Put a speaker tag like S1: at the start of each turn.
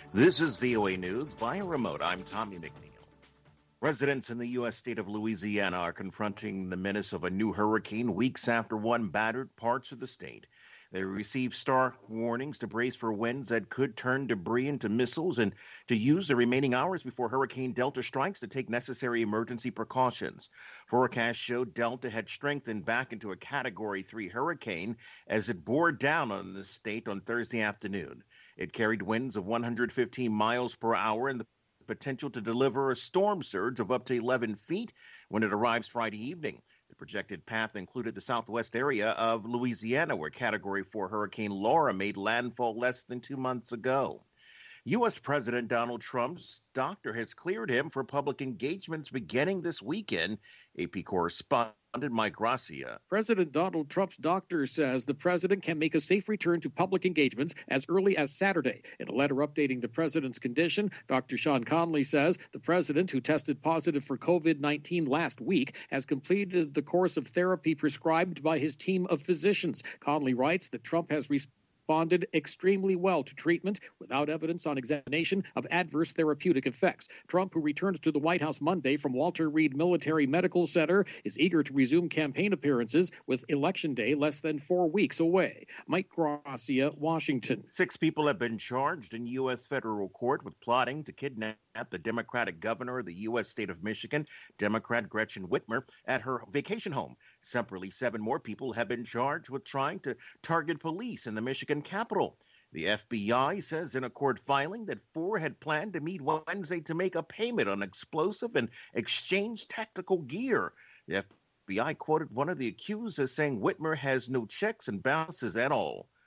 S1: This is VOA News via remote. I'm Tommy McNeil. Residents in the U.S. state of Louisiana are confronting the menace of a new hurricane weeks after one battered parts of the state. They received stark warnings to brace for winds that could turn debris into missiles and to use the remaining hours before Hurricane Delta strikes to take necessary emergency precautions. Forecasts showed Delta had strengthened back into a Category 3 hurricane as it bore down on the state on Thursday afternoon. It carried winds of 115 miles per hour and the potential to deliver a storm surge of up to 11 feet when it arrives Friday evening. The projected path included the southwest area of Louisiana, where Category 4 Hurricane Laura made landfall less than 2 months ago. U.S. President Donald Trump's doctor has cleared him for public engagements beginning this weekend. AP correspondent Mike Gracia.
S2: President Donald Trump's doctor says the president can make a safe return to public engagements as early as Saturday. In a letter updating the president's condition, Dr. Sean Conley says the president, who tested positive for COVID-19 last week, has completed the course of therapy prescribed by his team of physicians. Conley writes that Trump has responded extremely well to treatment without evidence on examination of adverse therapeutic effects. Trump, who returned to the White House Monday from Walter Reed Military Medical Center, is eager to resume campaign appearances with Election Day less than 4 weeks away. Mike Gracia, Washington.
S1: 6 people have been charged in U.S. federal court with plotting to kidnap the Democratic governor of the U.S. state of Michigan, Democrat Gretchen Whitmer, at her vacation home. Separately, 7 more people have been charged with trying to target police in the Michigan capital. The FBI says in a court filing that 4 had planned to meet Wednesday to make a payment on explosive and exchange tactical gear. The FBI quoted one of the accused as saying Whitmer has no checks and balances at all.